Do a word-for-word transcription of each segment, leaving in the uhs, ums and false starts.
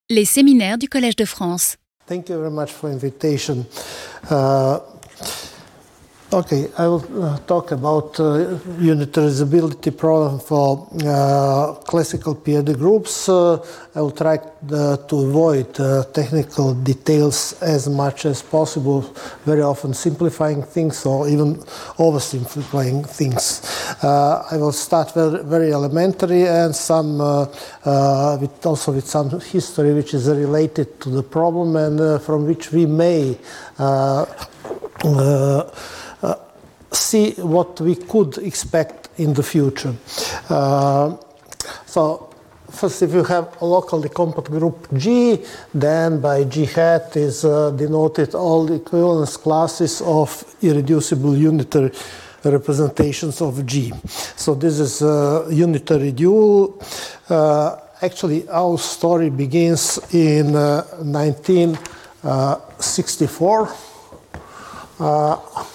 Les séminaires du Collège de France. Thank you very much for invitation. Uh, okay, I will uh, talk about uh, unitarizability problem for uh, classical P I D groups. Uh, I will try uh, to avoid uh, technical details as much as possible, very often simplifying things or even oversimplifying things. Uh, I will start very, very elementary and some uh, uh, with also with some history which is related to the problem and uh, from which we may uh, uh, uh, see what we could expect in the future. Uh, so first, if you have a locally compact group G, then by G hat is uh, denoted all the equivalence classes of irreducible unitary representations of G. So this is a unitary dual. Uh, actually, our story begins in uh, nineteen sixty-four. Uh,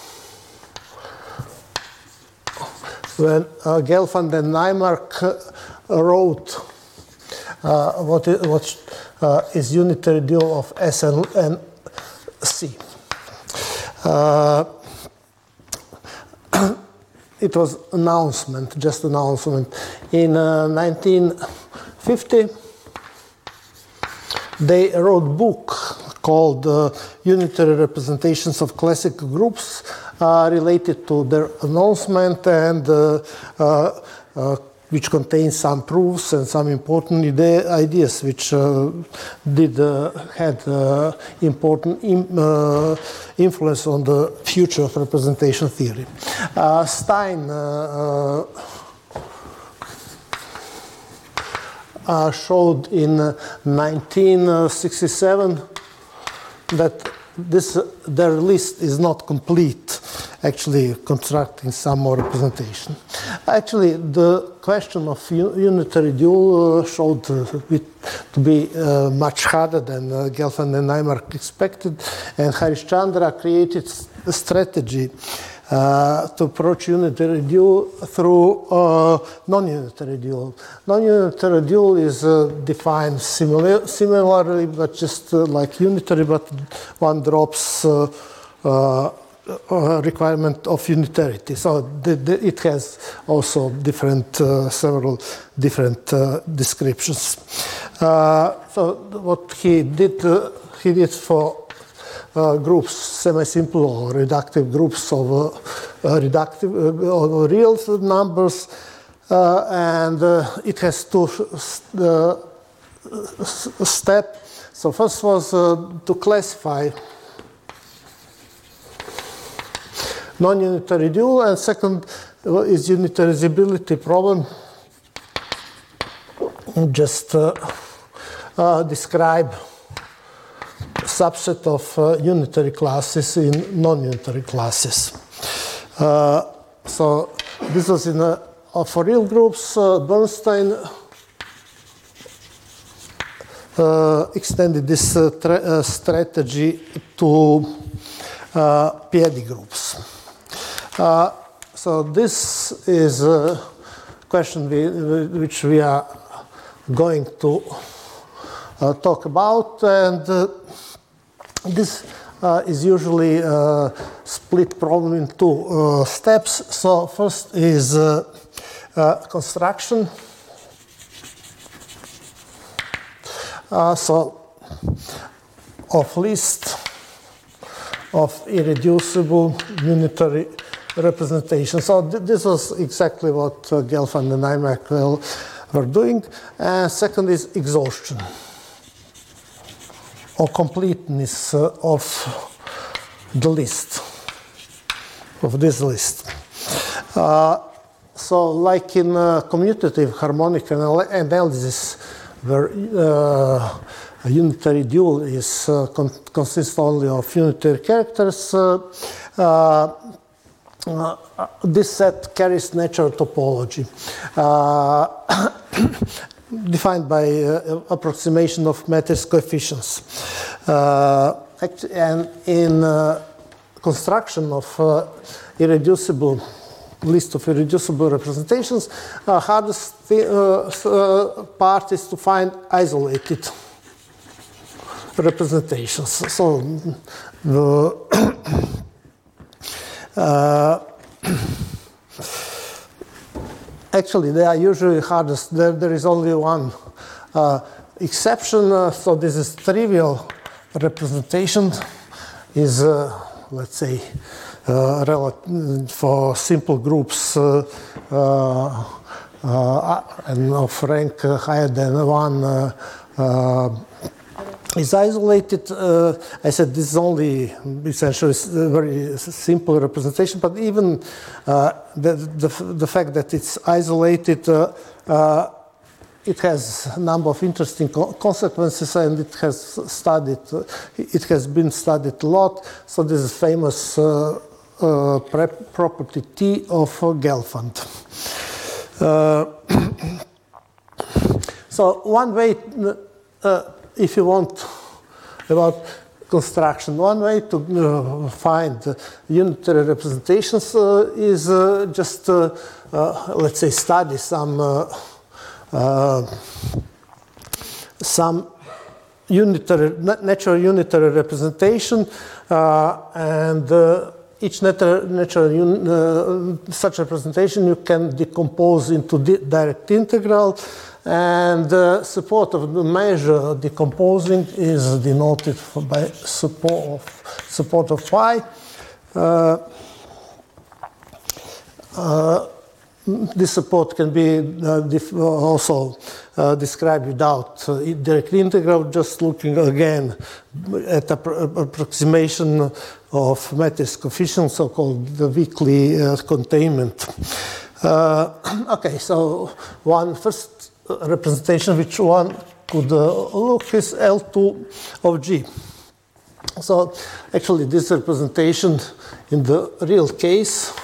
when uh, Gelfand and Naimark uh, wrote uh, what is, what, uh, is unitary dual of S and, and C. Uh, It was announcement, just announcement. In uh, nineteen fifty, they wrote a book called uh, Unitary Representations of Classical Groups uh, related to their announcement and uh, uh, uh, which contains some proofs and some important ide ideas which uh, did uh, had uh, important im uh, influence on the future of representation theory. Uh, Stein uh, uh, showed in uh, nineteen sixty-seven that this uh, their list is not complete, actually constructing some more representation. Actually, the question of unitary dual uh, showed uh, it to be uh, much harder than uh, Gelfand and Naimark expected, and Harishchandra created a strategy uh, to approach unitary dual through uh, non-unitary dual. Non-unitary dual is uh, defined similar, similarly, but just uh, like unitary, but one drops uh, uh, Uh, requirement of unitarity. So the, the, it has also different, uh, several different uh, descriptions. Uh, so what he did, uh, he did for uh, groups, semi-simple or reductive groups of uh, uh, reductive uh, real numbers, uh, and uh, it has two uh, steps. So first was uh, to classify non-unitary dual, and second is unitarizability problem. Just uh, uh, describe subset of uh, unitary classes in non-unitary classes. Uh, so this was in a, uh, for real groups. Uh, Bernstein uh, extended this uh, uh, strategy to uh, P I D groups. Uh, so this is a question we, which we are going to uh, talk about, and uh, this uh, is usually a split problem in two uh, steps. So first is uh, uh, construction. Uh, so of list of irreducible unitary representation. So th this was exactly what uh, Gelfand and Naimark were doing. And second is exhaustion or completeness uh, of the list, of this list. Uh, so like in uh, commutative harmonic anal analysis, where uh, a unitary dual is uh, con consists only of unitary characters, uh, uh, Uh, this set carries natural topology, uh, defined by uh, approximation of matrix coefficients. Uh, and in uh, construction of uh, irreducible list of irreducible representations, uh, hardest uh, uh, part is to find isolated representations. So the uh, actually they are usually hardest. There, there is only one uh, exception. Uh, so this is trivial representation is uh, let's say uh, for simple groups uh, uh, uh, and of rank higher than one uh, uh, is isolated. Uh, I said this is only essentially a very simple representation, but even uh, the, the, the fact that it's isolated, uh, uh, it has a number of interesting co consequences, and it has studied, uh, it has been studied a lot. So this is famous uh, uh, property T of uh, Gelfand. Uh, so one way, uh, if you want about construction, one way to uh, find uh, unitary representations uh, is uh, just, uh, uh, let's say, study some uh, uh, some unitary, natural unitary representation, uh, and uh, each natural, natural uh, such representation you can decompose into di direct integral. And uh, support of the measure decomposing is denoted by support of, support of phi. Uh, uh, this support can be uh, also uh, described without uh, direct integral, just looking again at approximation of matrix coefficients, so-called the weakly uh, containment. Uh, okay, so one first representation which one could uh, look is L two of G. So actually this representation in the real case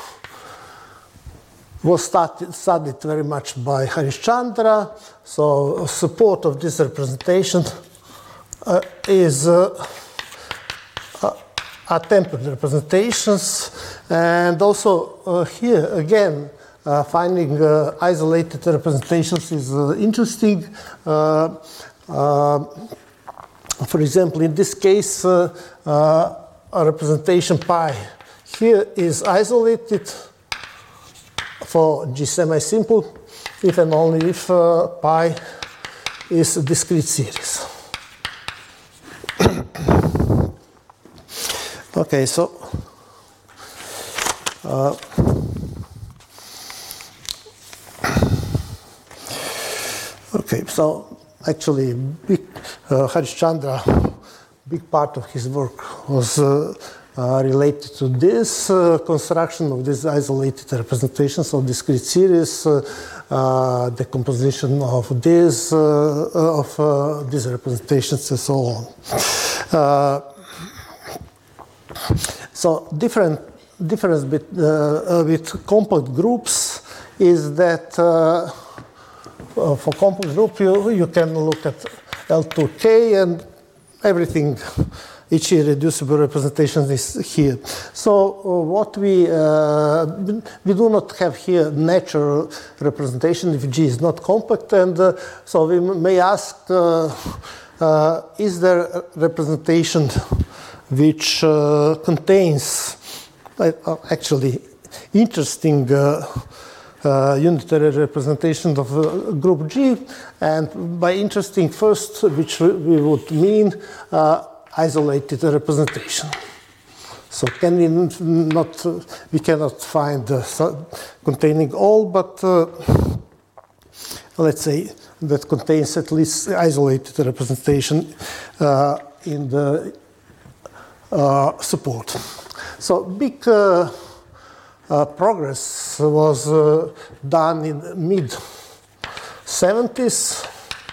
was started, studied very much by Harishchandra. So support of this representation uh, is uh, uh, attempted representations, and also uh, here again Uh, finding uh, isolated representations is uh, interesting. Uh, uh, for example, in this case, uh, uh, a representation pi here is isolated for G semi-simple if and only if uh, pi is a discrete series. Okay, so uh, Okay, so actually, big, uh, Harishchandra, big part of his work was uh, uh, related to this uh, construction of these isolated representations of discrete series, uh, uh, the composition of these uh, of uh, these representations, and so on. Uh, so different difference with, uh, with compact groups is that. Uh, Uh, for compact group, you, you can look at L two K and everything, each irreducible representation is here. So uh, what we, uh, we do not have here natural representation if G is not compact, and uh, so we may ask, uh, uh, is there a representation which uh, contains uh, actually interesting uh, Uh, unitary representation of uh, group G, and by interesting first, which we would mean uh, isolated representation. So can we not, uh, we cannot find uh, containing all, but uh, let's say that contains at least isolated representation uh, in the uh, support. So big uh, Uh, progress was uh, done in the mid seventies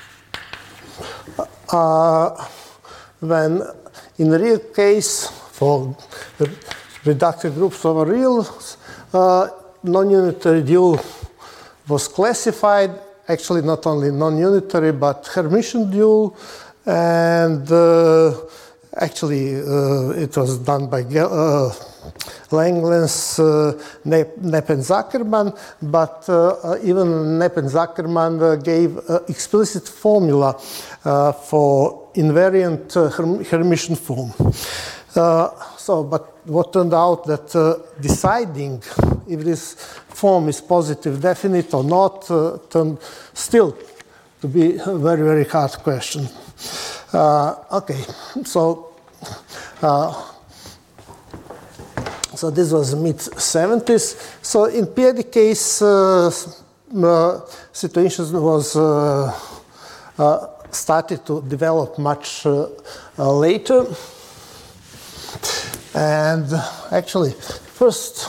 uh, when in the real case for reductive groups over reals, uh, non-unitary dual was classified, actually not only non-unitary but Hermitian dual, and uh, actually, uh, it was done by uh, Langlands, uh, Knepp and Zuckerman, but uh, even Knepp and Zuckerman uh, gave uh, explicit formula uh, for invariant uh, Herm Hermitian form. Uh, so, but what turned out that uh, deciding if this form is positive definite or not uh, turned still to be a very, very hard question. Uh, okay, so uh, so this was mid seventies. So in P I D case, uh, uh, situation was uh, uh, started to develop much uh, uh, later. And actually, first,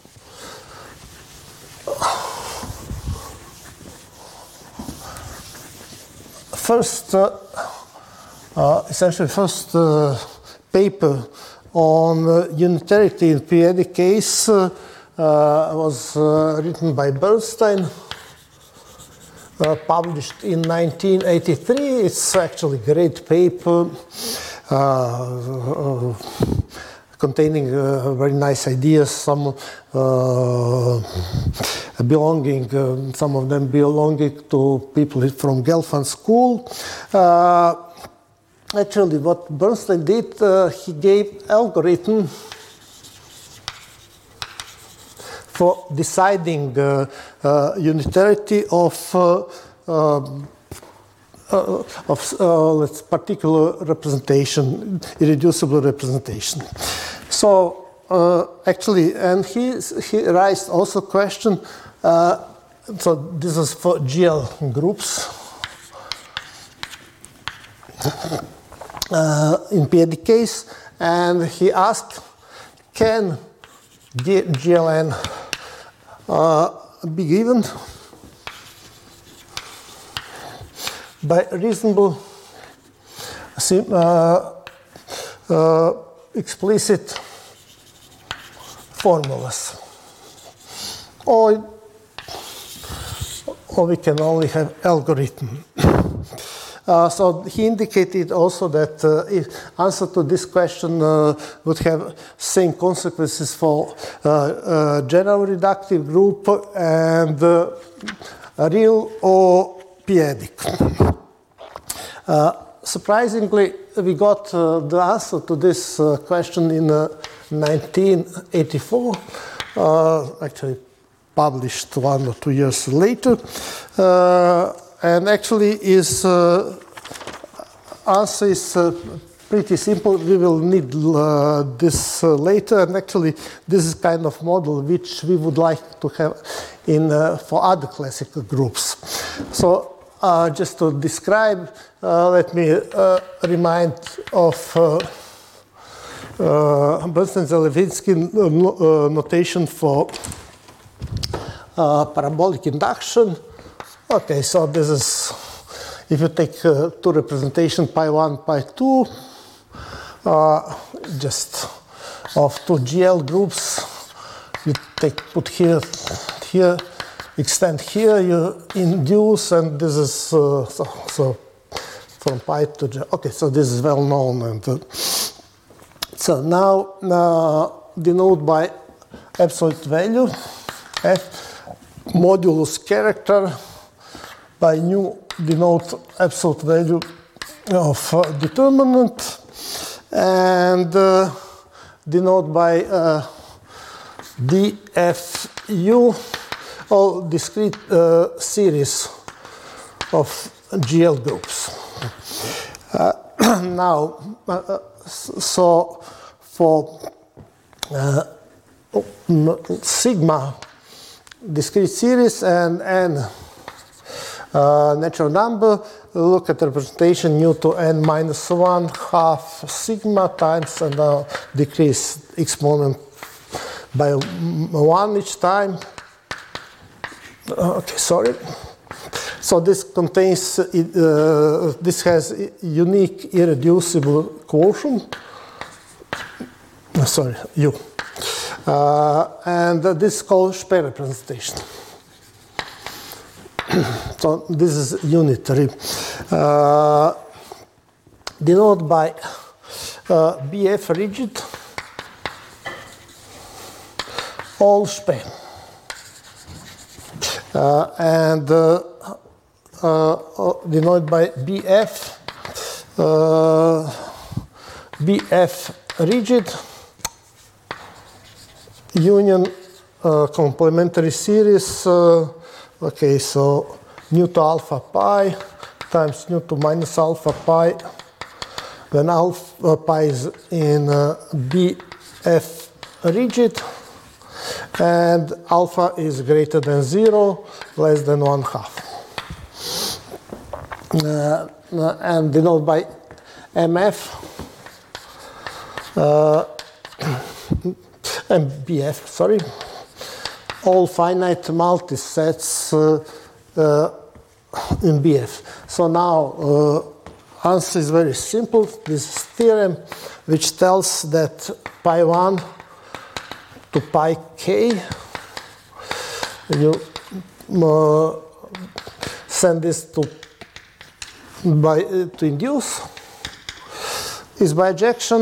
first, uh, uh, essentially, first uh, paper on uh, unitarity in P I D case uh, uh, was uh, written by Bernstein, uh, published in nineteen eighty-three. It's actually a great paper. Uh, uh, containing uh, very nice ideas, some uh, belonging, uh, some of them belonging to people from Gelfand School. Uh, actually, what Bernstein did, uh, he gave algorithm for deciding uh, uh, unitarity of uh, uh, Uh, of uh, let's particular representation, irreducible representation. So uh, actually, and he he raised also question. Uh, so this is for G L groups uh, in P I D case, and he asked, can G L N uh, be given by reasonable, uh, uh, explicit formulas, or, or we can only have algorithm. Uh, so he indicated also that uh, if answer to this question uh, would have same consequences for uh, uh, general reductive group and uh, real or p-adic. Uh, surprisingly, we got uh, the answer to this uh, question in uh, nineteen eighty-four, uh, actually published one or two years later, uh, and actually is uh, answer is uh, pretty simple. We will need uh, this uh, later, and actually this is kind of model which we would like to have in uh, for other classical groups. So uh, just to describe, uh, let me uh, remind of uh, uh, Bernstein-Zalevinsky uh, notation for uh, parabolic induction. Okay, so this is, if you take uh, two representation, pi one, pi two, uh, just of two G L groups, you take, put here, here, extend here, you induce, and this is, uh, so, so from pi to G. Okay, so this is well known. And uh, so now uh, denote by absolute value, f modulus character, by nu denote absolute value of uh, determinant, and uh, denote by uh, dfu all discrete uh, series of G L groups. Uh, now, uh, so for uh, sigma discrete series and n Uh, natural number, look at the representation nu to n minus one half sigma times, and now decrease exponent by one each time. Okay, sorry. So this contains, uh, this has unique irreducible quotient. Oh, sorry, U. Uh, and uh, this is called Speer representation. So this is unitary. Uh, denoted by uh, B F rigid all span. Uh, and uh, uh, denoted by B F, uh, B F rigid, union uh, complementary series, uh, okay, so nu to alpha pi times nu to minus alpha pi, when alpha pi is in uh, B F rigid, and alpha is greater than zero, less than one half. Uh, and denoted by M F, uh, and B F, sorry, all finite multisets uh, uh, in B F. So now uh, answer is very simple. This is theorem which tells that pi one to pi k, you uh, send this to by uh, to induce, is bijection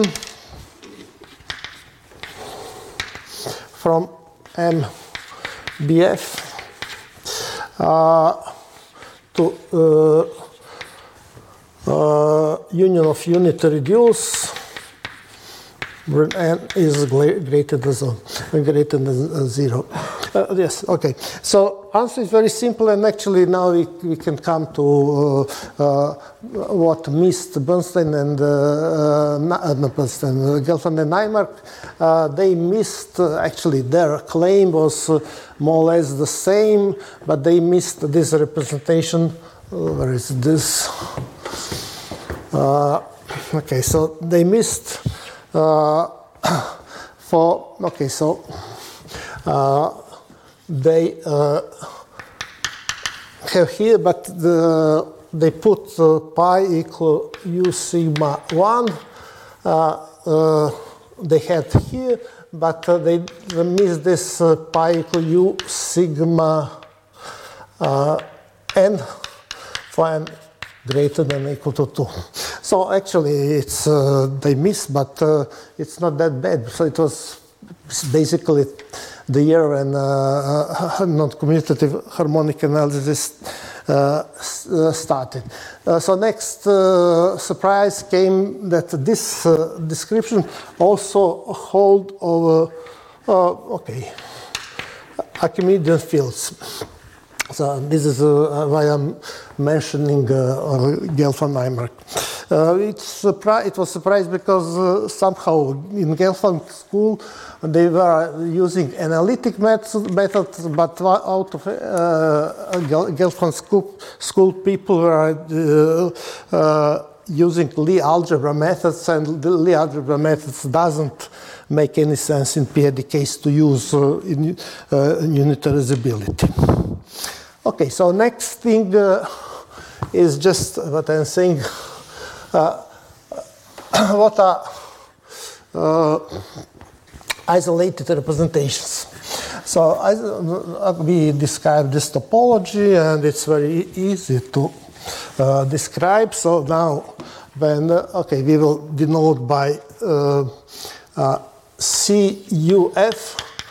from M B F uh, to uh, uh, union of unity reduce, n is greater than greater than zero. Uh, yes, okay. So answer is very simple, and actually now we, we can come to uh, uh, what missed Bernstein and uh, uh, not Bernstein, uh, Gelfand and Naimark. Uh, they missed uh, actually their claim was uh, more or less the same, but they missed this representation. Uh, where is this? Uh, okay, so they missed. Uh, for okay, so uh, they uh, have here, but the, they put uh, pi equal u sigma one. Uh, uh, they had here, but uh, they, they missed this uh, pi equal u sigma uh, n for n greater than or equal to two. So actually, it's uh, they missed, but uh, it's not that bad. So it was basically the year when uh, non-commutative harmonic analysis uh, started. Uh, so next uh, surprise came that this uh, description also hold over uh, okay Archimedean fields. So this is uh, why I'm mentioning uh, Gelfand-Naimark. Uh, it's it was surprised because uh, somehow in Gelfand school they were using analytic method, methods, but out of uh, Gelfand school, school people were uh, uh, using Lie algebra methods, and the Lie algebra methods doesn't make any sense in P I D case to use uh, in uh, unitarizability. Okay, so next thing uh, is just what I'm saying. Uh, what are uh, isolated representations? So I, we describe this topology, and it's very easy to uh, describe. So now, when uh, okay, we will denote by uh, uh, C U F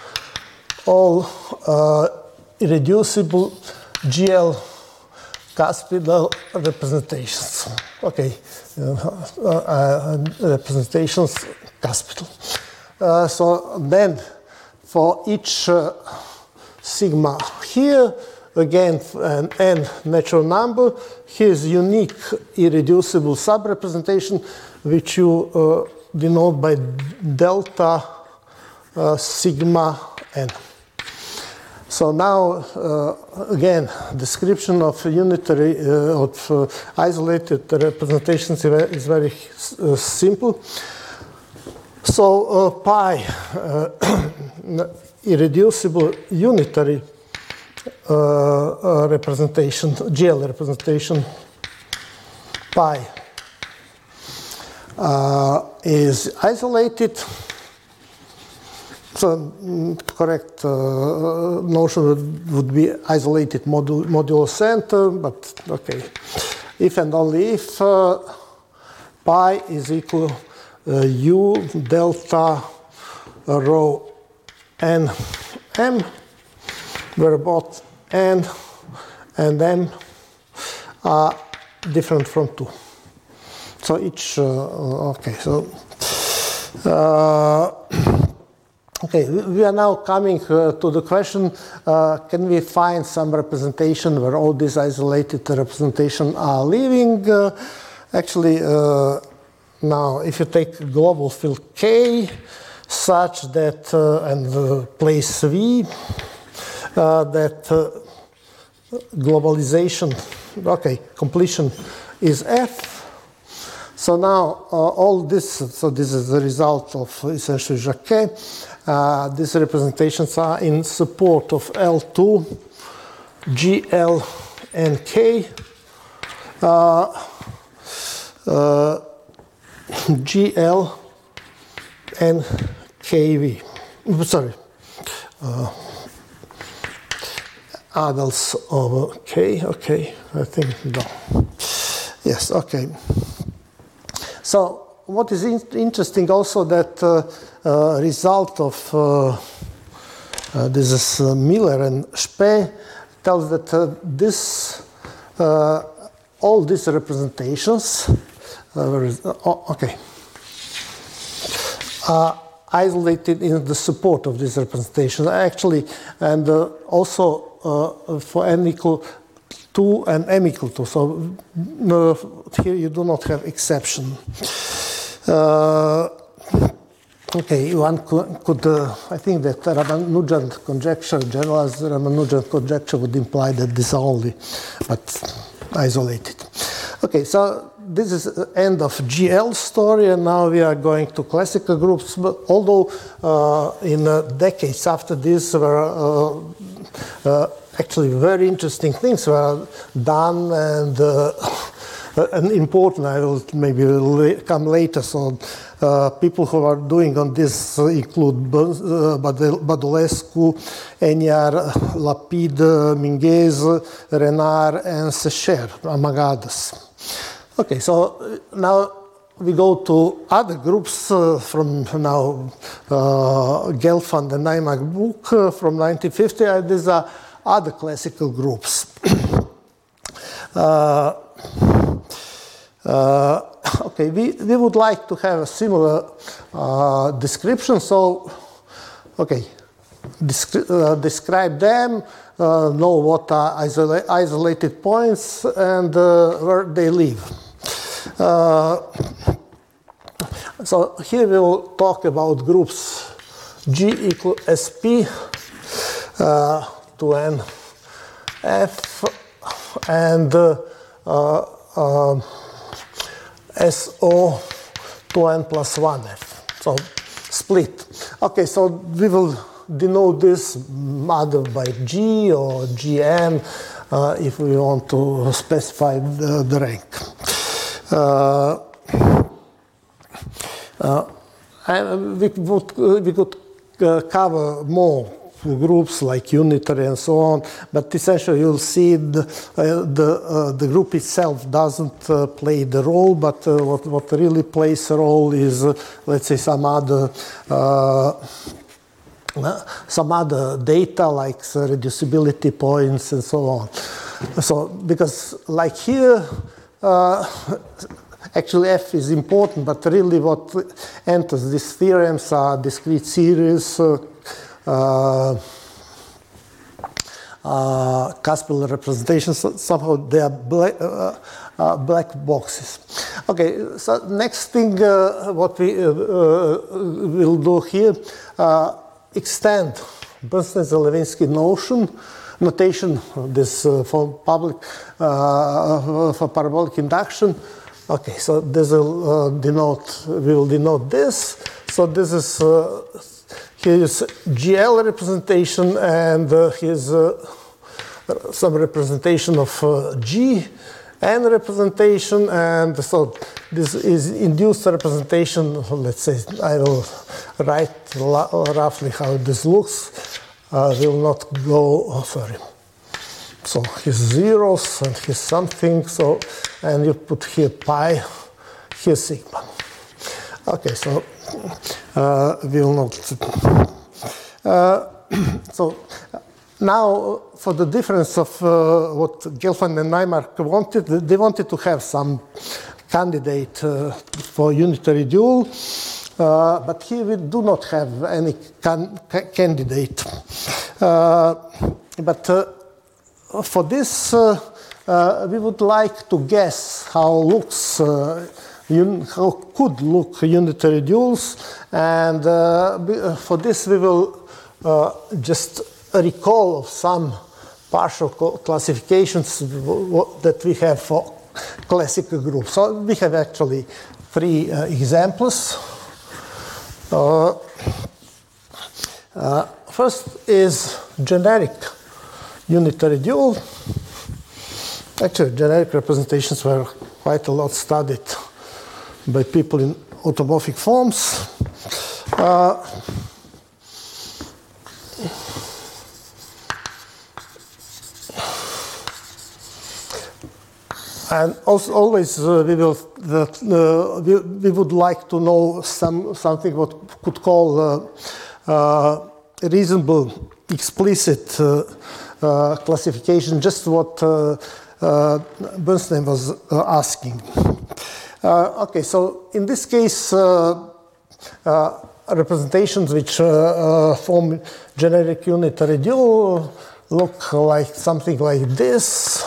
all uh, irreducible G L Caspidal representations. Okay, uh, uh, representations Caspidal. Uh, so then, for each uh, sigma here, again, an n natural number, here's unique irreducible subrepresentation, which you uh, denote by delta uh, sigma n. So now, uh, again, description of unitary, uh, of uh, isolated representations is very uh, simple. So uh, pi, uh, irreducible unitary uh, uh, representation, G L representation, pi uh, is isolated. So correct uh, notion would be isolated modulo, modulo center, but okay. If and only if uh, pi is equal uh, U delta rho n m, where both n and m are different from two. So each, uh, okay, so, uh, okay, we are now coming uh, to the question, uh, can we find some representation where all these isolated representations are living? Uh, actually, uh, now if you take global field K, such that, uh, and uh, place V, uh, that uh, globalization, okay, completion is F. So now uh, all this, so this is the result of essentially Jacquet. Uh, these representations are in support of L two, G, L, and K. Uh, uh, G, L, and K V. Sorry. Uh, adults over K. Okay, I think no. Yes, okay. So what is in interesting also that uh, uh, result of uh, uh, this is uh, Miller and Spee tells that uh, this uh, all these representations uh, oh, okay are isolated in the support of these representations actually, and uh, also uh, for n equal two and m equal to. So uh, here you do not have exception. Uh, okay, one could, could uh, I think that Ramanujan conjecture, generalized Ramanujan conjecture would imply that this are only, but isolated. Okay, so this is the end of G L story, and now we are going to classical groups. But although uh, in uh, decades after this, were uh, uh, actually very interesting things were done and uh, and important. I will maybe la come later. So uh, people who are doing on this include uh, Badulescu, Enyar, Lapide, Minguez, Renard, and Secher, among others. Okay, so now we go to other groups uh, from now uh, Gelfand and Naimak book uh, from nineteen fifty. Uh, these are other classical groups. uh, uh, okay, we, we would like to have a similar uh, description. So, okay, descri uh, describe them, uh, know what are isola isolated points and uh, where they live. Uh, so here we will talk about groups G equal S P uh, to N F and uh, uh, uh, S O to N plus one F. So split. Okay, so we will denote this either by G or G N uh, if we want to specify the, the rank. Uh, uh, and we, would, we could uh, cover more groups like unitary and so on, but essentially you'll see the, uh, the, uh, the group itself doesn't uh, play the role, but uh, what, what really plays a role is, uh, let's say, some other uh, some other data like uh, reducibility points and so on. So, because like here, Uh, actually F is important, but really what enters these theorems are discrete series, uh, uh, uh, Caspel representations, so somehow they are black, uh, uh, black boxes. Okay, so next thing uh, what we uh, uh, will do here, uh, extend Bernstein-Levinsky notion, notation, this uh, for public, uh, for parabolic induction. Okay, so this will uh, denote, we will denote this. So this is, uh, here is G L representation, and uh, here's uh, some representation of uh, G, N representation, and so this is induced representation. Let's say I will write roughly how this looks. Uh, will not go, oh, sorry. So here's zeros and here's something, so, and you put here pi, here sigma. Okay, so uh, we will not. Uh, so now, for the difference of uh, what Gelfand and Naimark wanted, they wanted to have some candidate uh, for unitary dual, uh, but here we do not have any can candidate. Uh, but uh, for this, uh, uh, we would like to guess how looks. Uh, how could look unitary duals, and uh, for this we will uh, just recall of some partial classifications that we have for classical groups. So we have actually three uh, examples. Uh, uh, first is generic unitary dual. Actually, generic representations were quite a lot studied by people in automorphic forms. Uh, and also always uh, we will that uh, we, we would like to know some something what could call uh, uh, reasonable explicit uh, uh, classification, just what uh, uh, Bernstein was uh, asking. Uh, okay, so in this case, uh, uh, representations which uh, uh, form generic unitary dual look like something like this.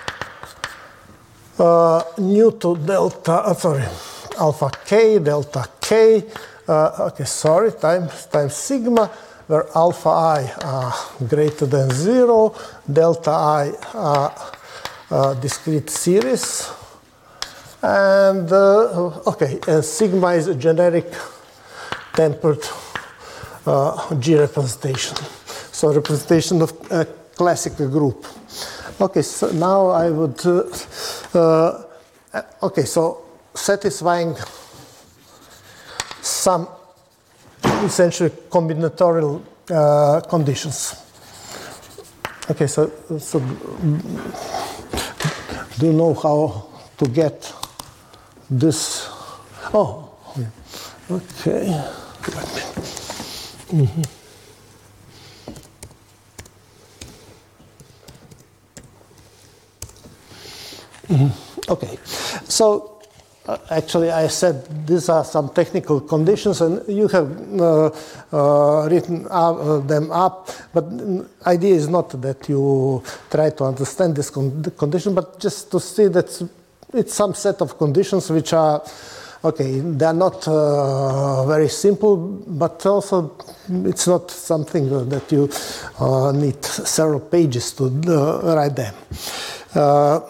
Uh, nu to delta, uh, sorry, alpha k, delta k, uh, okay, sorry, times, times sigma, where alpha I are greater than zero, delta I are uh, discrete series. And, uh, okay, and sigma is a generic tempered uh, G representation. So representation of a classical group. Okay, so now I would, uh, uh, okay, so satisfying some essentially combinatorial uh, conditions. Okay, so, so do you know how to get this? Oh, okay. Mm-hmm. Mm-hmm. Okay, so uh, actually I said these are some technical conditions, and you have uh, uh, written uh, them up, but the idea is not that you try to understand this con condition, but just to see that it's some set of conditions which are, okay, they're not uh, very simple, but also it's not something that you uh, need several pages to uh, write them. Uh,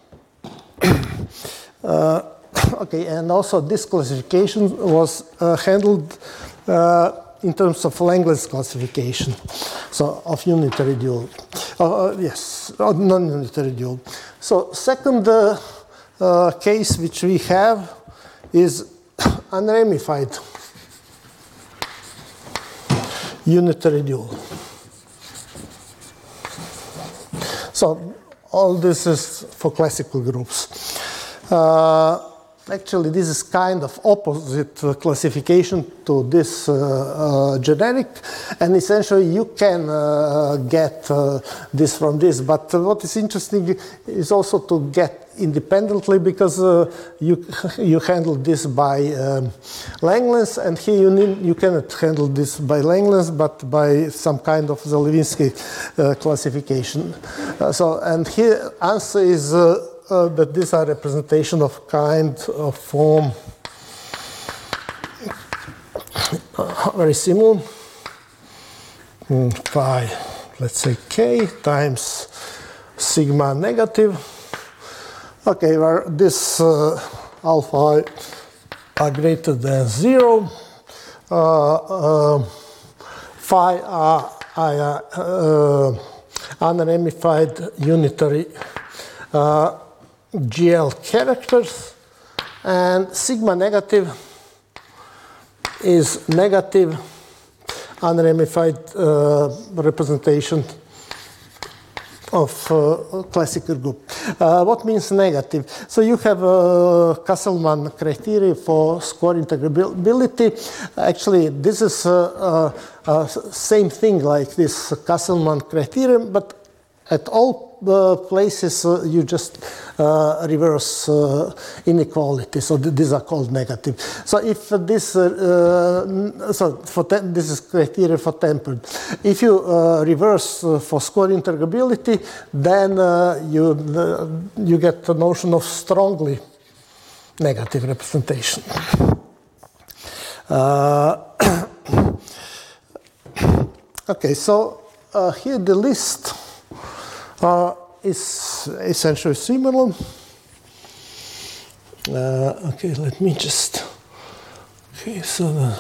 uh, okay, and also this classification was uh, handled uh, in terms of Langlands classification, so of unitary dual. Uh, uh, yes, uh, non-unitary dual. So second uh, uh, case which we have is unramified unitary dual. So all this is for classical groups. Uh, actually, this is kind of opposite uh, classification to this uh, uh, generic, and essentially you can uh, get uh, this from this. But what is interesting is also to get independently, because uh, you you handle this by um, Langlands, and here you need, you cannot handle this by Langlands, but by some kind of Zalevinsky uh, classification. Uh, so, and here answer is uh, uh, that these are representation of kind of form uh, very similar. Mm, by let's say k times sigma negative. Okay, where this uh, alpha I are greater than zero, uh, uh, phi are, are uh, unramified unitary uh, G L characters, and sigma negative is negative unramified uh, representation of uh, classical group. Uh, what means negative? So you have uh, Castleman criteria for score integrability. Actually, this is uh, uh, uh, same thing like this Castleman criterion, but at all uh, places uh, you just uh, reverse uh, inequality. So th these are called negative. So if uh, this, uh, uh, so for this is criteria for tempered. If you uh, reverse uh, for score integrability, then uh, you uh, you get the notion of strongly negative representation. Uh, okay, so uh, here the list. Uh, is essentially similar. Uh, okay, let me just. Okay, so. The,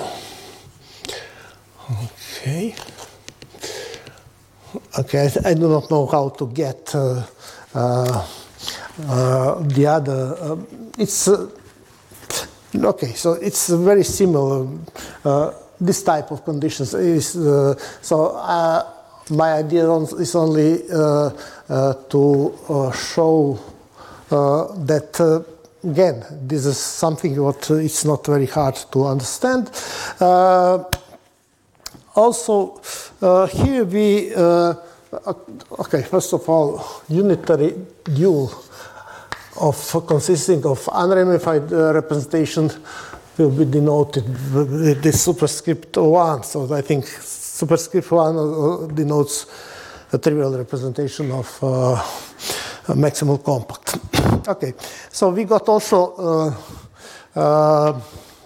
okay. Okay, I, I do not know how to get uh, uh, uh, the other. Uh, it's uh, okay, so it's very similar. Uh, this type of conditions is uh, so. Uh, My idea is only uh, uh, to uh, show uh, that, uh, again, this is something what uh, it's not very hard to understand. Uh, also, uh, here we, uh, okay, first of all, unitary dual of consisting of unramified uh, representation will be denoted with this superscript one. So I think superscript one denotes a trivial representation of uh, a maximal compact. Okay, so we got also uh, uh,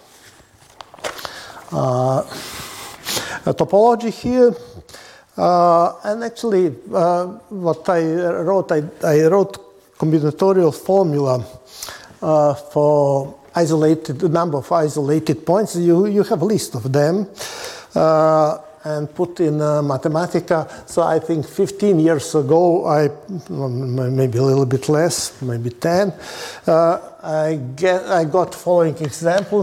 uh, a topology here, uh, and actually uh, what I wrote, I, I wrote combinatorial formula uh, for isolated the number of isolated points. You you have a list of them. Uh, and put in uh, Mathematica. So I think fifteen years ago, I maybe a little bit less, maybe ten. Uh, I get I got following example.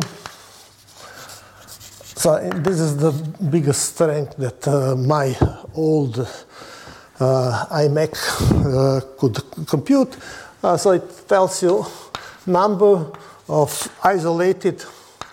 So this is the biggest strength that uh, my old uh, iMac uh, could compute. Uh, so it tells you number of isolated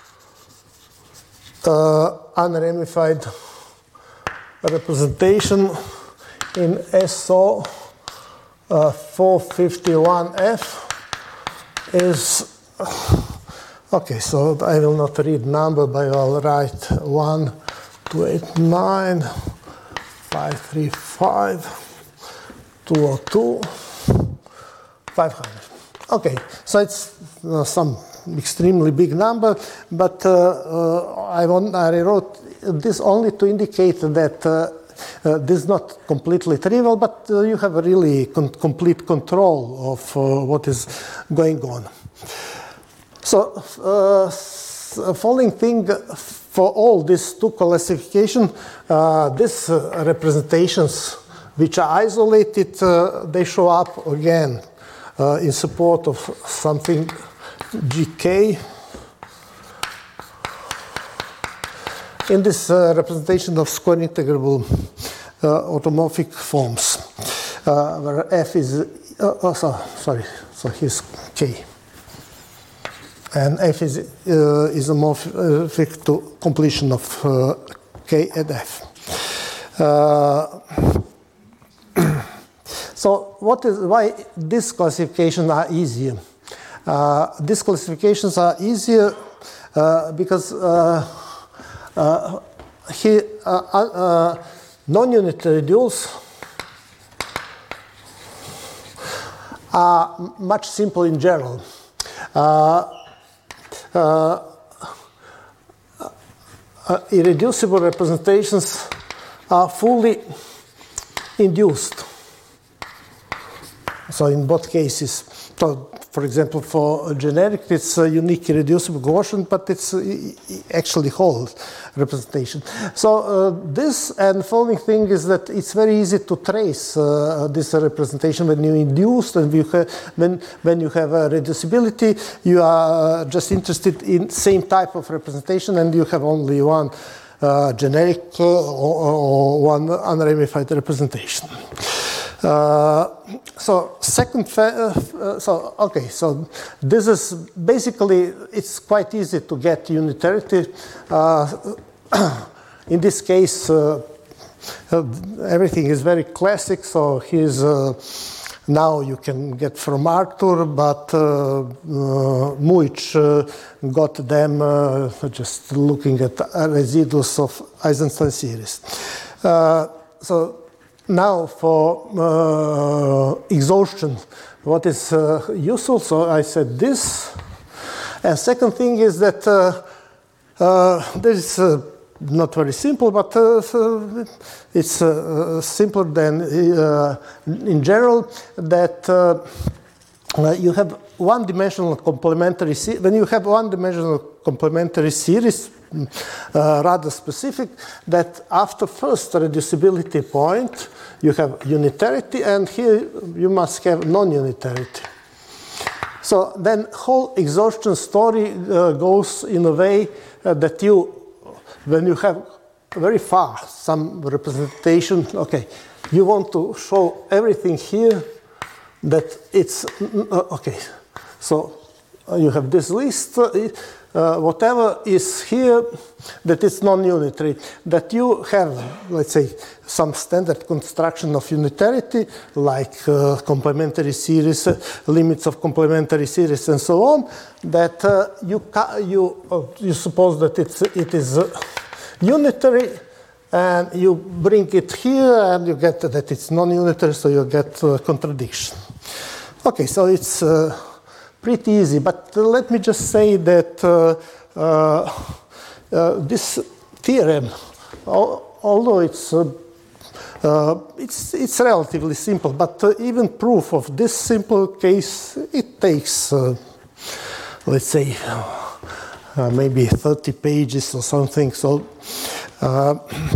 uh, unramified representation in S O uh, four fifty-one F is, okay, so I will not read number, but I'll write one two eight nine five three five two oh two five hundred. Okay, so it's uh, some extremely big number, but uh, uh, I, want, I wrote this only to indicate that uh, uh, this is not completely trivial, but uh, you have a really con complete control of uh, what is going on. So, uh, following thing for all these two classifications, uh, these uh, representations which are isolated, uh, they show up again uh, in support of something G K. In this uh, representation of square integrable uh, automorphic forms, uh, where F is, uh, oh, so, sorry, so here's K. And F is uh, isomorphic to completion of uh, K and F. Uh, so what is, why these classifications are easier? Uh, these classifications are easier uh, because uh, uh, here uh, uh, non-unitary duals are much simpler in general. Uh, uh, uh, irreducible representations are fully induced. So in both cases, so for example, for generic, it's a unique irreducible Gaussian, but it's actually whole representation. So uh, this and following thing is that it's very easy to trace uh, this representation when you induce and you have, when, when you have a reducibility, you are just interested in same type of representation and you have only one uh, generic uh, or, or one unramified representation. Uh, so second, fa uh, so okay, so this is basically, it's quite easy to get unitarity. Uh, in this case, uh, everything is very classic, so he's, uh, now you can get from Arthur, but uh, uh, Muich uh, got them uh, just looking at residues of Eisenstein series. Uh, so now for uh, exhaustion, what is uh, useful? So I said this. And second thing is that uh, uh, there is uh, not very simple, but uh, it's uh, simpler than uh, in general, that uh, uh, you have one-dimensional complementary series. When you have one-dimensional complementary series, uh, rather specific, that after first reducibility point, you have unitarity, and here you must have non-unitarity. So then whole exhaustion story uh, goes in a way uh, that you, when you have very far some representation, okay, you want to show everything here that it's, uh, okay, so uh, you have this list, uh, uh, whatever is here, that it's non-unitary, that you have, let's say, some standard construction of unitarity, like uh, complementary series, uh, limits of complementary series, and so on, that uh, you, ca you, uh, you suppose that it's, it is uh, unitary, and you bring it here, and you get that it's non-unitary, so you get uh, contradiction. Okay, so it's uh, pretty easy, but uh, let me just say that uh, uh, uh, this theorem, al although it's, uh, uh, it's, it's relatively simple, but uh, even proof of this simple case, it takes, uh, let's say, uh, maybe thirty pages or something, so uh,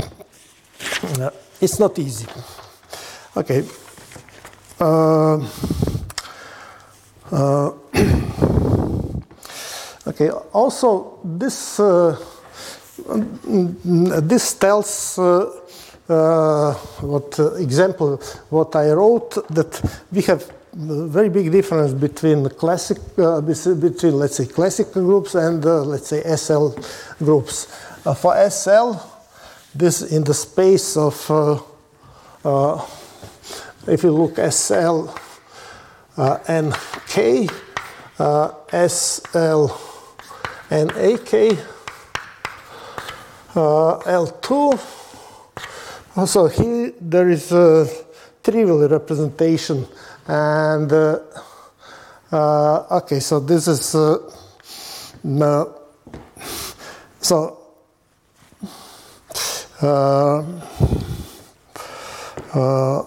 it's not easy. Okay. Uh, uh, okay, also this, uh, this tells uh, uh, what uh, example, what I wrote, that we have a very big difference between classic, uh, between, let's say, classical groups and, uh, let's say, S L groups. Uh, for S L, this in the space of, uh, uh, if you look S L uh, and K, uh, S L and A K, uh, L two. Also here there is a trivial representation, and uh, uh, okay, so this is uh, uh, so uh, uh,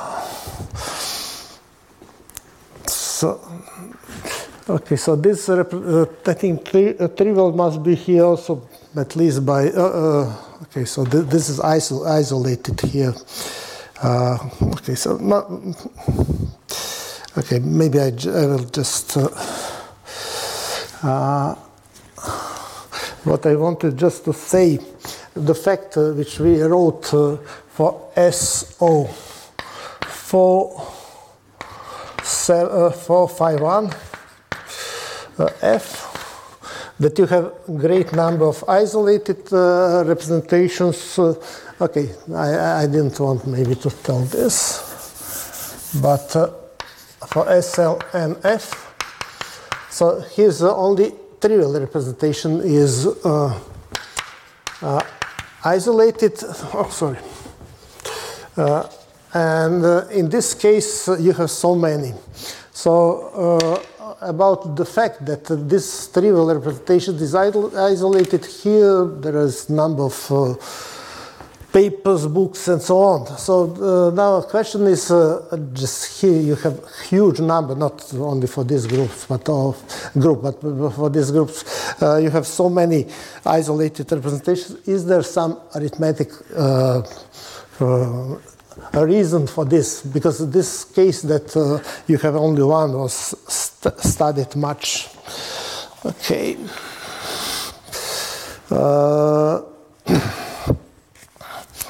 so okay, so this uh, I think tri uh, trivial must be here also, at least by uh, uh, okay, so th this is isol isolated here. Uh, okay, so okay, maybe I, I will just uh, uh, what I wanted just to say, the fact uh, which we wrote uh, for S O four five one uh, F, that you have great number of isolated uh, representations. Uh, okay, I, I didn't want maybe to tell this, but uh, for S L and F, so here's the only trivial representation is uh, uh, isolated, oh sorry, uh, and uh, in this case uh, you have so many. So uh, about the fact that uh, this trivial representation is isolated here, there is number of uh, papers, books, and so on. So uh, now the question is, uh, just here you have huge number, not only for these groups, but of group, but for these groups, uh, you have so many isolated representations. Is there some arithmetic uh, uh, a reason for this? Because this case that uh, you have only one was st studied much. Okay. Uh,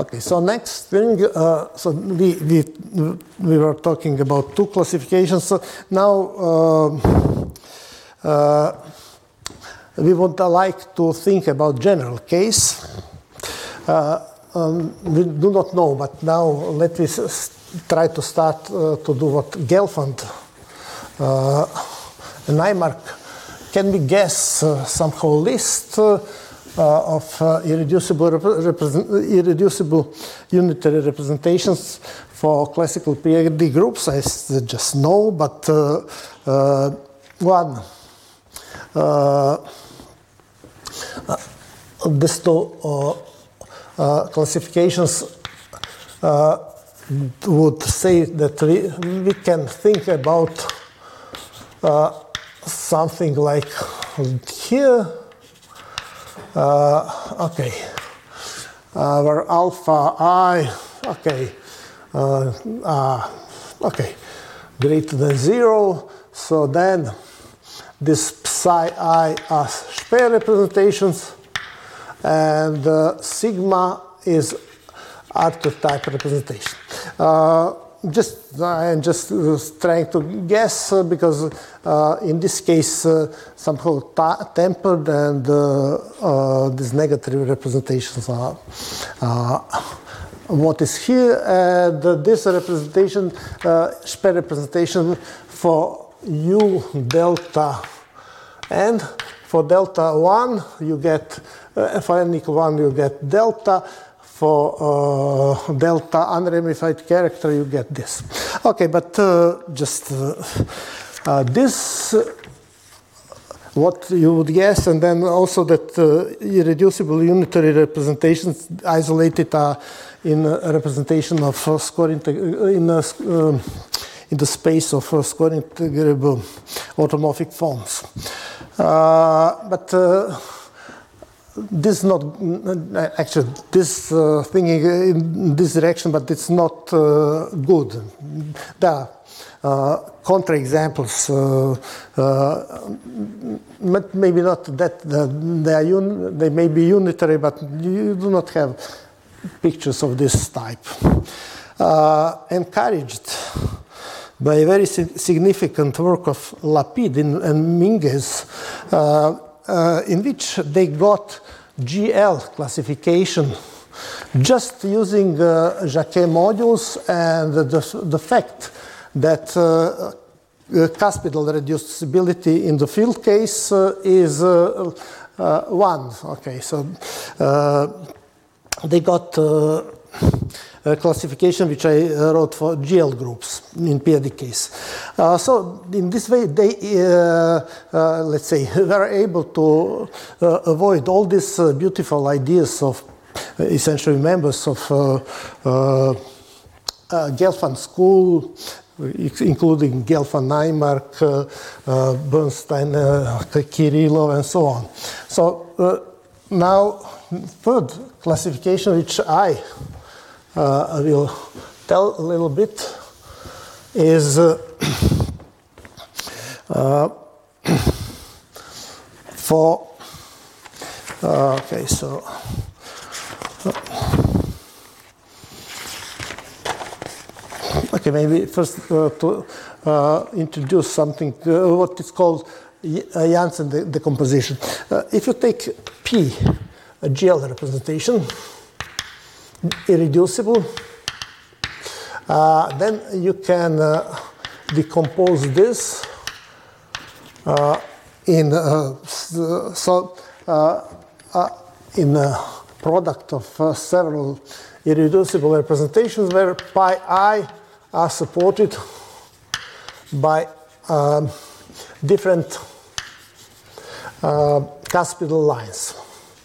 Okay, so next thing, uh, so we, we, we were talking about two classifications. So now uh, uh, we would like to think about general case. Uh, um, we do not know, but now let us try to start uh, to do what Gelfand uh, and Naimark. Can we guess uh, somehow list uh, uh, of uh, irreducible, represent, irreducible unitary representations for classical P I D groups? I just know, but uh, uh, one. Uh, uh, these two uh, uh, classifications uh, would say that we, we can think about uh, something like here, uh, okay, uh, where alpha I, okay, uh, uh, okay, greater than zero, so then this psi I are Speer representations, and uh, sigma is Arthur type representation. Uh, just I'm just uh, trying to guess uh, because uh, in this case uh, somehow tempered and uh, uh, these negative representations are uh, what is here, and uh, this representation, uh, Speer representation for U delta n. For delta one you get, uh, for n equal one you get delta. For uh, delta unramified character, you get this. Okay, but uh, just uh, uh, this, uh, what you would guess, and then also that uh, irreducible unitary representations isolated are in a representation of uh, score in, a, uh, in the space of uh, score integrable automorphic forms. Uh, but uh, this is not actually this uh, thinking in this direction, but it's not uh, good. There are uh, counterexamples, uh, uh, maybe not that uh, they are un they may be unitary, but you do not have pictures of this type. Uh, encouraged by a very significant work of Lapide and Minguez, uh, uh, in which they got G L classification just using uh, Jacquet modules and the, the fact that uh, uh, cuspidal reducibility in the field case uh, is uh, uh, one. Okay, so uh, they got uh, a classification which I wrote for G L groups in P I D case. Uh, so in this way, they, uh, uh, let's say, were able to uh, avoid all these uh, beautiful ideas of uh, essentially members of uh, uh, uh, Gelfand school, including Gelfand, Naimark, uh, uh, Bernstein, uh, Kirillov, and so on. So uh, now, third classification, which I Uh, I will tell a little bit, is uh, uh, for, uh, okay, so, uh, okay, maybe first uh, to uh, introduce something, uh, what is called Janssen de decomposition. Uh, if you take P, a G L representation, irreducible, uh, then you can uh, decompose this uh, in uh, so uh, uh, in a product of uh, several irreducible representations where pi I are supported by um, different uh, cuspidal lines.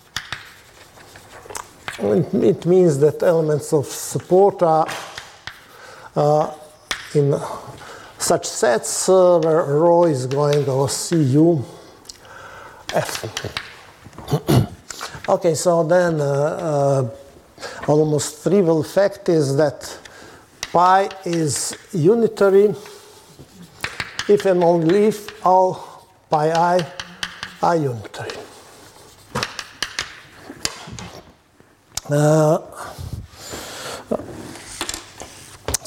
It means that elements of support are uh, in such sets uh, where rho is going over C U F. Okay, so then uh, uh, almost trivial fact is that pi is unitary if and only if all pi I are unitary. Uh,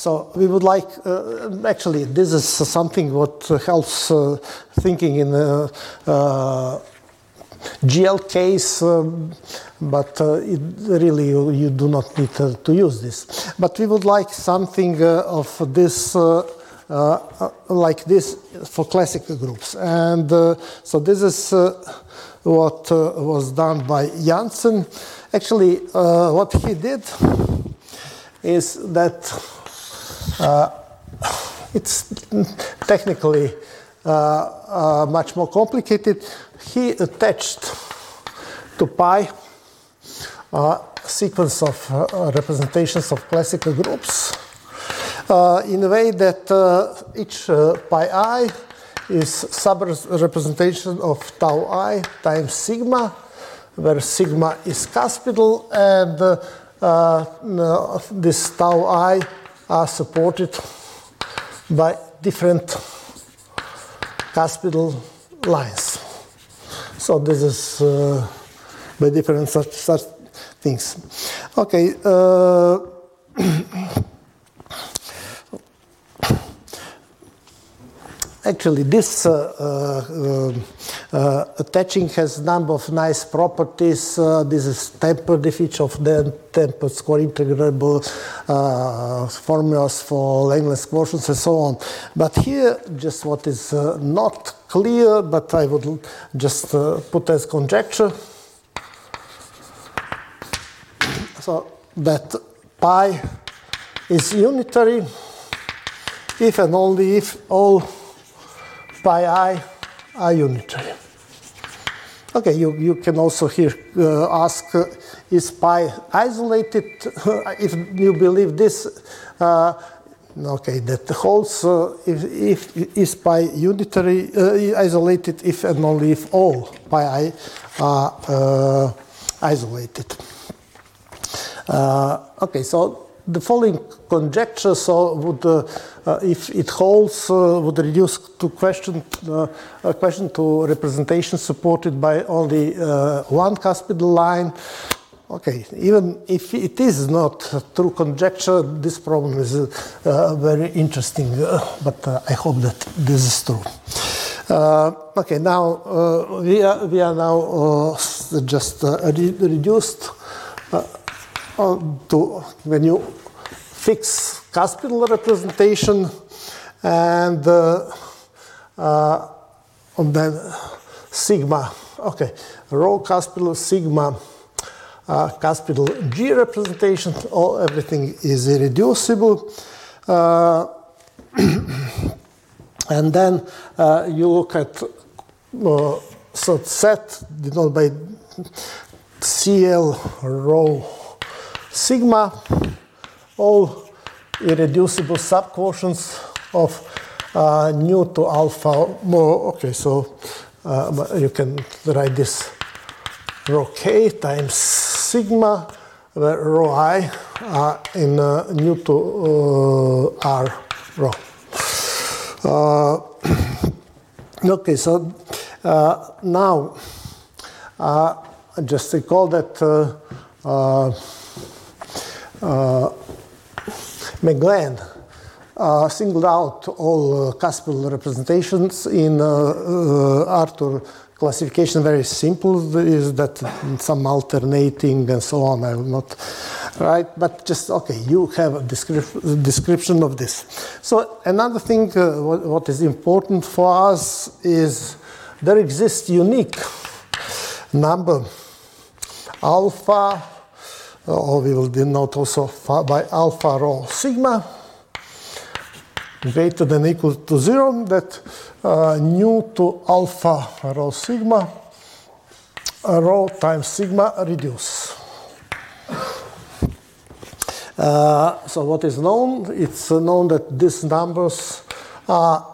so we would like, uh, actually, this is something what helps uh, thinking in a uh, G L case, um, but uh, it really you, you do not need uh, to use this. But we would like something uh, of this, uh, uh, like this for classical groups. And uh, so this is uh, what uh, was done by Janssen. Actually, uh, what he did is that uh, it's technically uh, uh, much more complicated. He attached to pi a sequence of uh, representations of classical groups uh, in a way that uh, each uh, pi I is sub-representation of tau I times sigma, where sigma is cuspidal, and uh, uh, this tau I are supported by different cuspidal lines. So this is uh, by different such, such things. Okay. Uh, Actually, this uh, uh, uh, attaching has a number of nice properties. Uh, this is tempered if each of them tempered square integrable uh, formulas for Langlands quotients and so on. But here, just what is uh, not clear, but I would just uh, put as conjecture. So that pi is unitary if and only if all pi I are unitary. Okay, you, you can also here uh, ask, uh, is pi isolated? If you believe this, uh, okay, that holds, uh, if, if is pi unitary, uh, isolated if and only if all pi I are uh, isolated. Uh, okay, so the following conjecture so would, uh, uh, if it holds, uh, would reduce to question uh, a question to representation supported by only uh, one cuspidal line. Okay, even if it is not a true conjecture, this problem is uh, very interesting. Uh, but uh, I hope that this is true. Uh, okay, now uh, we are we are now uh, just uh, re reduced. Uh, to when you fix cuspidal representation and uh, uh, and then sigma, okay, rho cuspidal sigma uh, cuspidal G representation, all everything is irreducible, uh, and then uh, you look at uh, so set denoted by C L rho sigma, all irreducible subquotients of uh, nu to alpha more. Okay, so uh, you can write this rho k times sigma, where rho I are in uh, nu to uh, r rho. Uh, okay, so uh, now uh, just recall that uh, uh, Uh, McGlenn uh, singled out all uh, cuspidal representations in uh, uh, Arthur classification. Very simple, is that some alternating and so on. I will not write, but just okay. You have a descrip description of this. So another thing, uh, what, what is important for us is there exists unique number alpha. Or we will denote also by alpha rho sigma greater than or equal to zero, that uh, nu to alpha rho sigma uh, rho times sigma reduce. Uh, so what is known? It's uh, known that these numbers are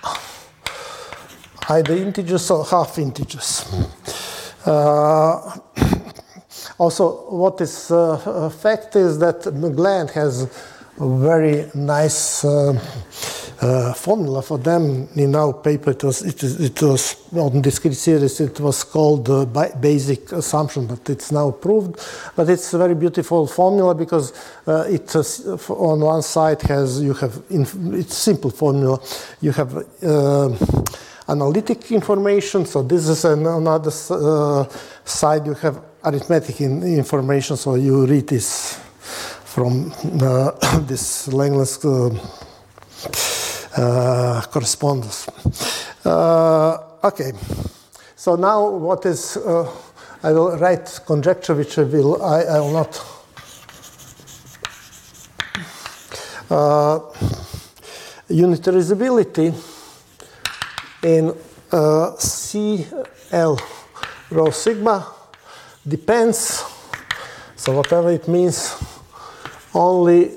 either integers or half integers. Uh, Also, what is uh, a fact is that McGlenn has a very nice uh, uh, formula for them. In our paper, it was, it, it was on discrete series, it was called uh, basic assumption, but it's now proved. But it's a very beautiful formula because uh, it uh, on one side has, you have, it's simple formula, you have uh, analytic information, so this is an, another uh, side, you have arithmetic in, information, so you read this from uh, this Langlands uh, uh, correspondence. Uh, okay, so now what is, uh, I will write conjecture which I will, I, I will not, uh, unitarizability in uh, C L rho sigma depends, so whatever it means, only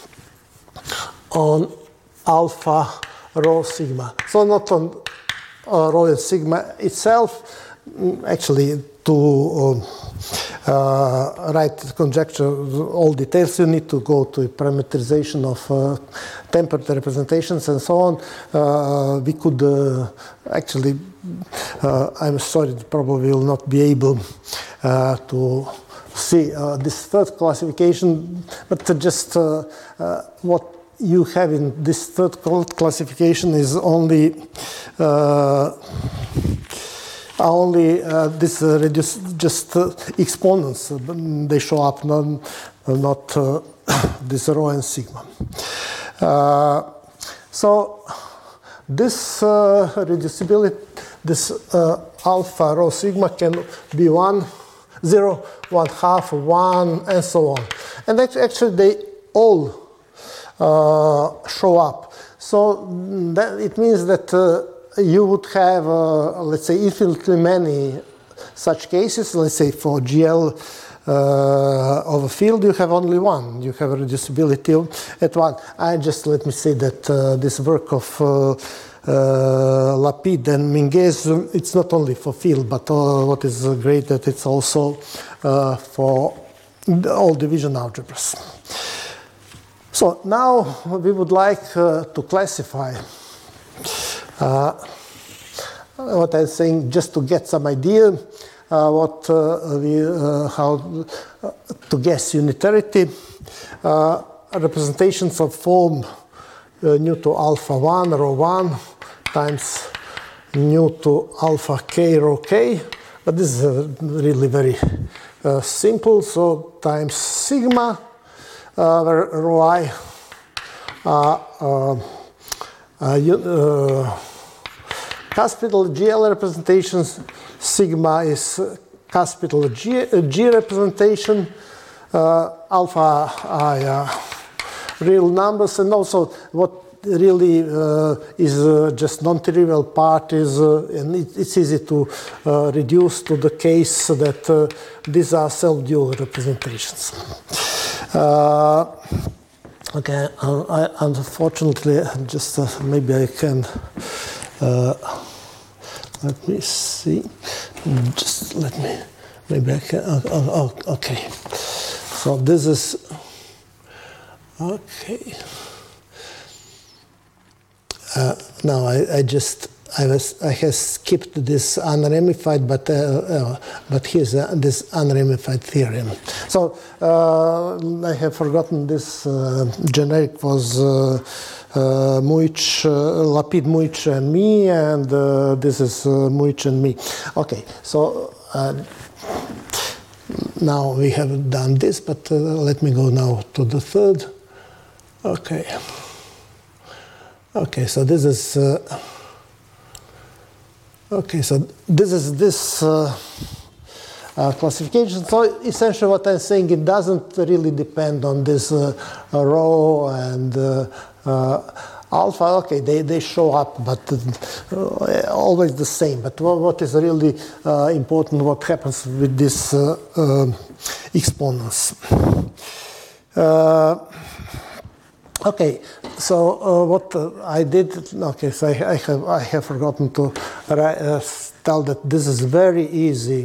on alpha rho sigma. So not on uh, rho and sigma itself. Actually, to um, uh, write conjecture all details, you need to go to parameterization of uh, tempered representations and so on. Uh, we could uh, actually, uh, I'm sorry, probably will not be able uh, to see uh, this third classification, but just uh, uh, what you have in this third classification is only uh, only uh, this uh, reduce just uh, exponents. Uh, they show up, not, not uh, this rho and sigma. Uh, so this uh, reducibility, this uh, alpha rho sigma can be one, zero, one half, one, and so on. And actually, they all uh, show up. So that it means that uh, you would have, uh, let's say, infinitely many such cases. Let's say for G L uh, of a field, you have only one. You have a reducibility at one. I just let me say that uh, this work of uh, uh, Lapide and Minguez, it's not only for field, but uh, what is great that it's also uh, for all division algebras. So now we would like uh, to classify Uh, what I'm saying, just to get some idea, uh, what uh, we, uh, how uh, to guess unitarity. Uh, representations of form uh, nu to alpha one rho one times nu to alpha k rho k, but this is uh, really very uh, simple. So times sigma uh, where rho I uh, uh, uh, uh, capital G L representations, sigma is capital G, uh, G representation, uh, alpha I uh, real numbers, and also what really uh, is uh, just non-trivial part is, uh, and it, it's easy to uh, reduce to the case that uh, these are self-dual representations. Uh, okay, uh, I, unfortunately, just uh, maybe I can. Uh, let me see. Just let me. Maybe I can. Oh, oh, oh, okay. So this is. Okay. Uh, now I, I just I was I have skipped this unramified, but uh, uh, but here's uh, this unramified theorem. So uh, I have forgotten this uh, generic was. Uh, Uh, Mujic, uh, Lapide, Mujic, and me, and uh, this is uh, Mujic and me. Okay, so uh, now we have done this, but uh, let me go now to the third. Okay. Okay, so this is. Uh, okay, so this is this. Uh, Uh, classification. So essentially what I'm saying, it doesn't really depend on this uh, uh, rho and uh, uh, alpha. Okay, they, they show up, but uh, always the same. But what is really uh, important, what happens with these uh, uh, exponents. Uh, okay, so uh, what uh, I did, okay, so I, I, have, I have forgotten to uh, tell that this is very easy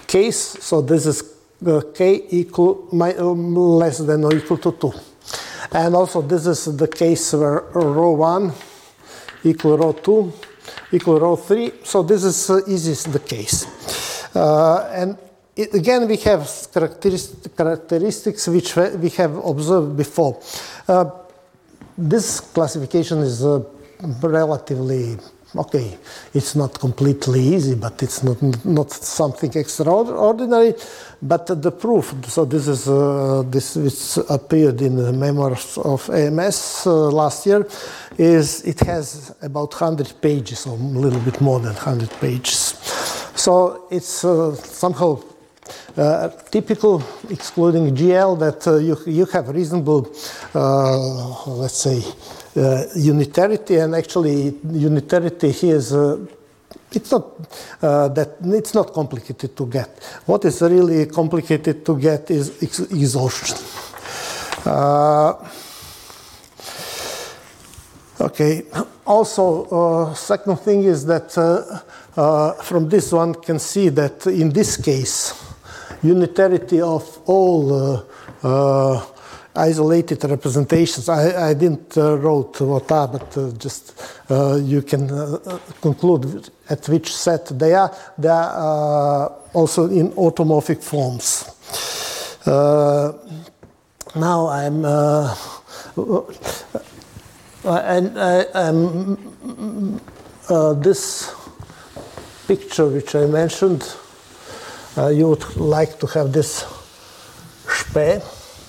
case, so this is uh, k equal my, um, less than or equal to two. And also this is the case where rho one equal rho two equal rho three. So this is uh, easy the case. Uh, and it, again, we have characteristic, characteristics which we have observed before. Uh, this classification is uh, relatively okay. It's not completely easy, but it's not not something extraordinary. But uh, the proof. So this is uh, this which appeared in the memoirs of A M S uh, last year. Is it has about one hundred pages, or a little bit more than one hundred pages. So it's uh, somehow uh, typical, excluding G L, that uh, you you have reasonable, uh, let's say, uh, unitarity, and actually unitarity here is. Uh, It's not uh, that it's not complicated to get. What is really complicated to get is ex exhaustion. Uh, okay. Also, uh, second thing is that uh, uh, from this one can see that in this case, unitarity of all uh, uh, isolated representations. I, I didn't uh, wrote what are, but uh, just uh, you can uh, conclude at which set they are. They are uh, also in automorphic forms. Uh, now I'm uh, and I, I'm uh, this picture which I mentioned. Uh, you would like to have this Spe.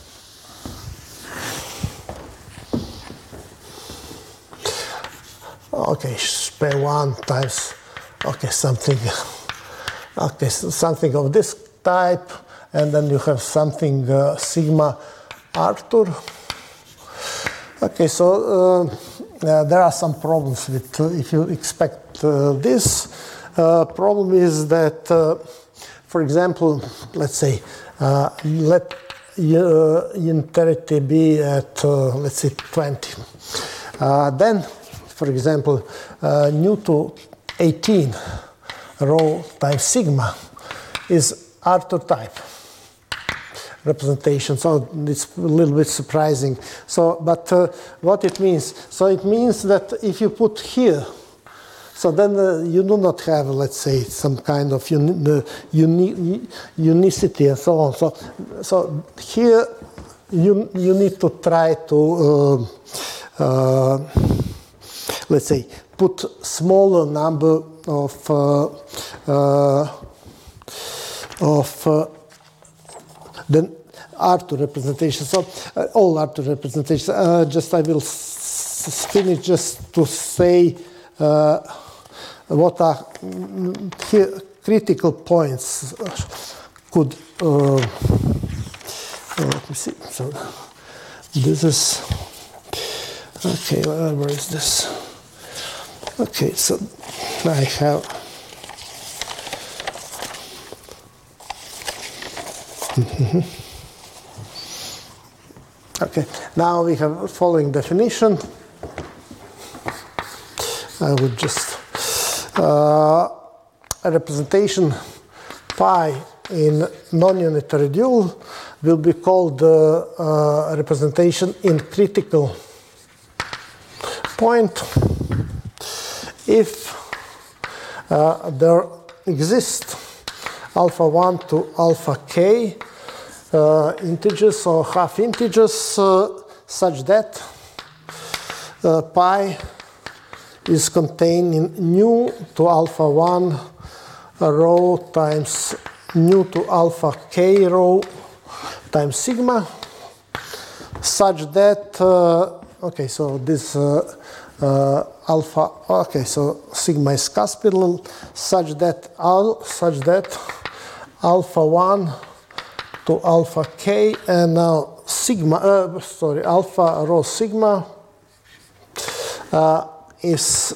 Okay, Spe one times, okay, something, okay, so something of this type, and then you have something uh, sigma Arthur. Okay, so uh, uh, there are some problems with uh, if you expect uh, this. Uh, problem is that, uh, for example, let's say, uh, let uh, unitarity be at, uh, let's say, twenty. Uh, then, for example, uh, nu to eighteen rho times sigma is Arthur type representation. So it's a little bit surprising. So, but uh, what it means? So it means that if you put here, so then uh, you do not have, let's say, some kind of uni the uni unicity and so on. So, so here you you need to try to. Uh, uh, let's say, put smaller number of uh, uh, of uh, the Arthur representation. So uh, all Arthur representations. Uh, just I will s finish just to say uh, what are here critical points could. Uh, let me see. So this is okay. Where is this? Okay, so I have okay. Now we have following definition. I would just uh, a representation pi in non-unitary dual will be called the uh, representation in critical point if uh, there exists alpha one to alpha k uh, integers or half integers uh, such that uh, pi is contained in nu to alpha one rho times nu to alpha k rho times sigma, such that uh, okay, so this uh, uh, alpha, okay, so sigma is caspital, such that al such that alpha one to alpha k, and now sigma, uh, sorry, alpha rho sigma uh, is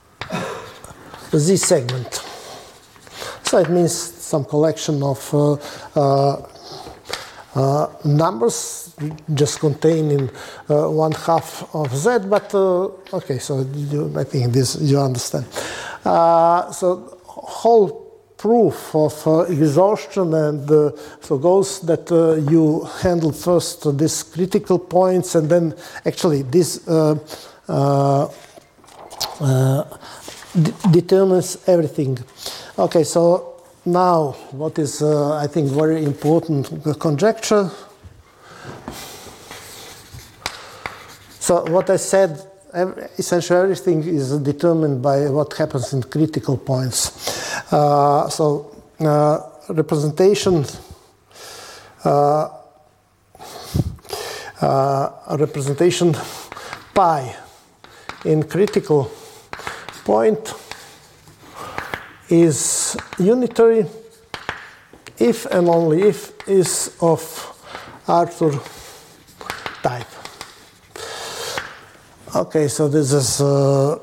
z segment. So it means some collection of uh, uh, uh, numbers just containing uh, one half of z, but uh, okay, so you, I think this you understand. Uh, so whole proof of uh, exhaustion, and uh, so goes that uh, you handle first these critical points, and then actually this uh, uh, uh, d- determines everything. Okay, so now what is uh, I think very important conjecture. So what I said, essentially everything is determined by what happens in critical points. Uh, so uh, representation, uh, uh, representation pi in critical point is unitary if and only if is of Arthur type. Okay, so this is uh,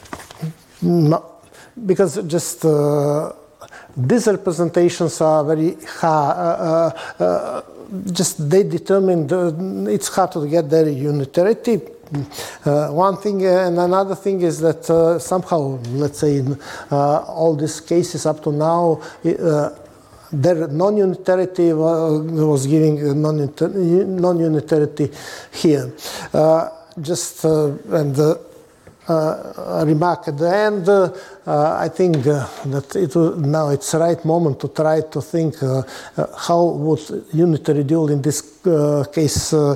no, because just uh, these representations are very hard. Uh, uh, uh, just they determine the, it's hard to get their unitarity. Uh, one thing and another thing is that uh, somehow, let's say, in uh, all these cases up to now, uh, their non-unitarity was giving non-unitarity here. Uh, Just uh, and uh, uh, a remark at the end. Uh, uh, I think uh, that it will, now it's the right moment to try to think uh, uh, how would unitary dual in this uh, case uh,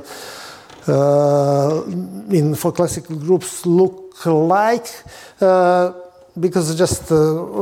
uh, in for classical groups look like. Uh, Because just uh,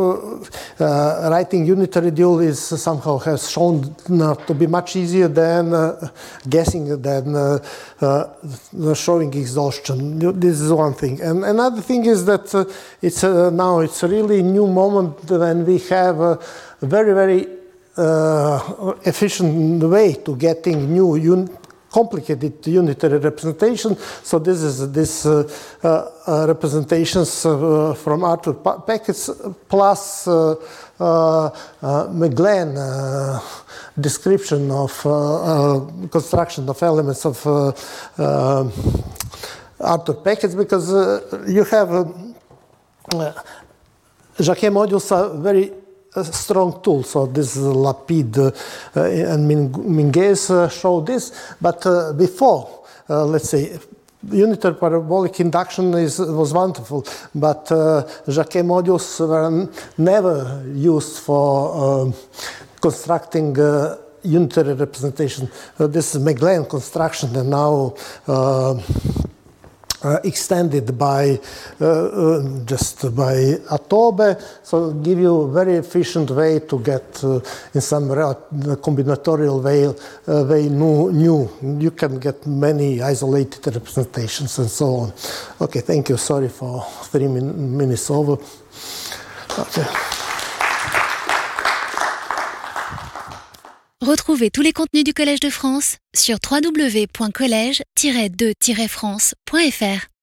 uh, writing unitary dual is somehow has shown not to be much easier than uh, guessing than uh, uh, showing exhaustion. This is one thing, and another thing is that uh, it's uh, now it's a really new moment when we have a very very uh, efficient way to getting new un complicated unitary representation. So this is this uh, uh, representations uh, from Arthur Packets plus uh, uh, uh, McGlenn uh, description of uh, uh, construction of elements of uh, uh, Arthur Packets, because uh, you have uh, uh, Jacquet modules are very a strong tool. So this is Lapide uh, and Minguez uh, show this, but uh, before, uh, let's say, unitary parabolic induction is, was wonderful, but uh, Jacquet modules were never used for uh, constructing uh, unitary representation. Uh, this is McGlenn construction, and now uh, Uh, extended by uh, uh, just by Atobe, so give you a very efficient way to get uh, in some combinatorial way, uh, way new, new. You can get many isolated representations and so on. Okay, thank you. Sorry for three min minutes over. Okay. Retrouvez tous les contenus du Collège de France sur w w w point collège tiret de tiret france point f r.